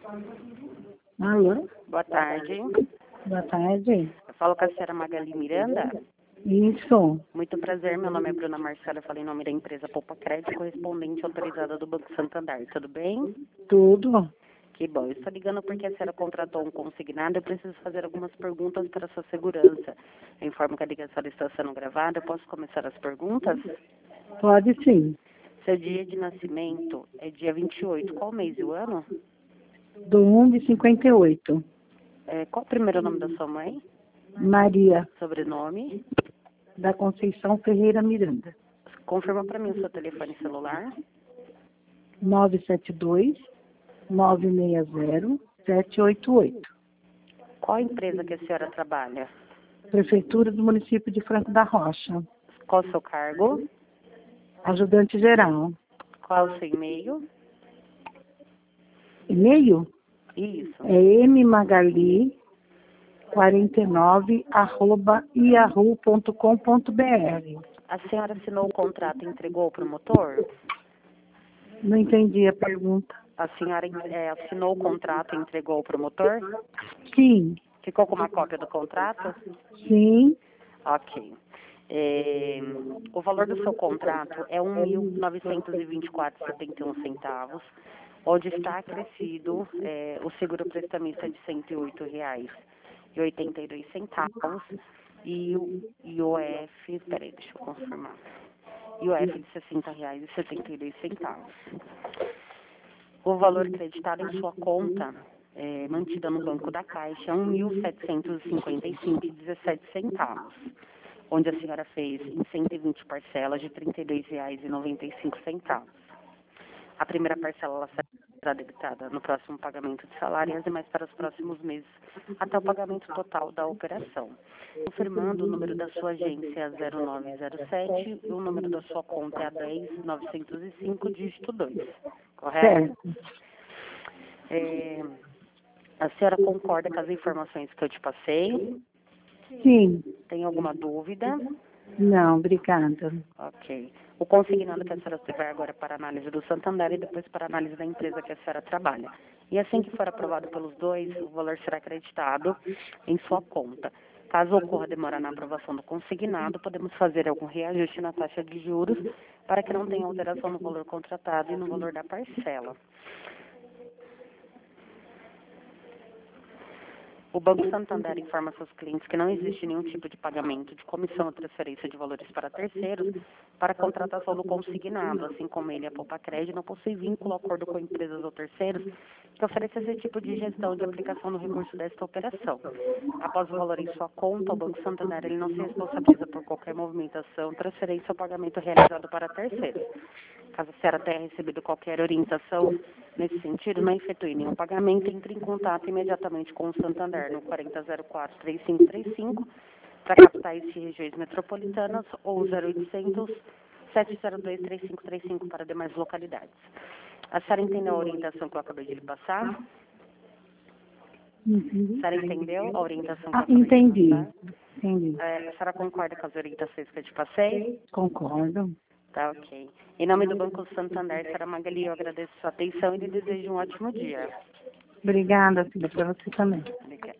Alô? Boa tarde. Boa tarde. Eu falo com a senhora Magali Miranda. Isso. Muito prazer, meu nome é Bruna Marcela, eu falei em nome da empresa Poupa Crédito, correspondente autorizada do Banco Santander. Tudo bem? Tudo? Que bom. Eu estou ligando porque a senhora contratou um consignado. Eu preciso fazer algumas perguntas para a sua segurança. Eu informo que a ligação está sendo gravada. Eu posso começar as perguntas? Pode sim. Seu dia de nascimento é dia 28. Qual mês e o ano? Do 1 de 58. Qual o primeiro nome da sua mãe? Maria Sobrenome? da Conceição Ferreira Miranda. Confirma para mim o seu telefone celular. 972 960 788. Qual a empresa que a senhora trabalha? Prefeitura do município de Franco da Rocha. Qual o seu cargo? Ajudante geral. Qual o seu e-mail? E-mail? Isso. É mmagali49@yahoo.com.br. A senhora assinou o contrato e entregou ao promotor? Não entendi a pergunta. A senhora assinou o contrato e entregou ao promotor? Sim, Ficou com uma cópia do contrato? sim, Ok. O valor do seu contrato é R$ 1.924,71, onde está acrescido o seguro prestamista de R$ 108,82 e o IOF, peraí, deixa eu confirmar, IOF de R$ 60,72. O valor creditado em sua conta, mantida no Banco da Caixa, é R$ 1.755,17, onde a senhora fez em 120 parcelas de R$ 32,95. A primeira parcela ela será debitada no próximo pagamento de salário e as demais para os próximos meses, até o pagamento total da operação. Confirmando, o número da sua agência é 0907 e o número da sua conta é a 10905, dígito 2. Correto? certo. A senhora concorda com as informações que eu te passei? Sim. Tem alguma dúvida? Não, obrigada. Ok. O consignado que a senhora vai agora para análise do Santander e depois para análise da empresa que a senhora trabalha. E assim que for aprovado pelos dois, o valor será acreditado em sua conta. Caso ocorra demora na aprovação do consignado, podemos fazer algum reajuste na taxa de juros para que não tenha alteração no valor contratado e no valor da parcela. O Banco Santander informa seus clientes que não existe nenhum tipo de pagamento de comissão ou transferência de valores para terceiros para a contratação do consignado, assim como ele, a Poupa Crédito, não possui vínculo, acordo com empresas ou terceiros que ofereçam esse tipo de gestão de aplicação do recurso desta operação. Após o valor em sua conta, o Banco Santander ele não se responsabiliza por qualquer movimentação, transferência ou pagamento realizado para terceiros. Caso a senhora tenha recebido qualquer orientação nesse sentido, não efetue nenhum pagamento, entre em contato imediatamente com o Santander no 4004-3535 para capitais e regiões metropolitanas ou 0800 702-3535 para demais localidades. A senhora entendeu a orientação que eu acabei de lhe passar? Entendi. A senhora entendeu a orientação que eu acabei Entendi. de passar? Entendi. A senhora concorda com as orientações que eu te passei? Concordo. Tá, ok. Em nome do Banco Santander, senhora Magali, eu agradeço a sua atenção e lhe desejo um ótimo dia. Obrigada, filha, para você também. Obrigada.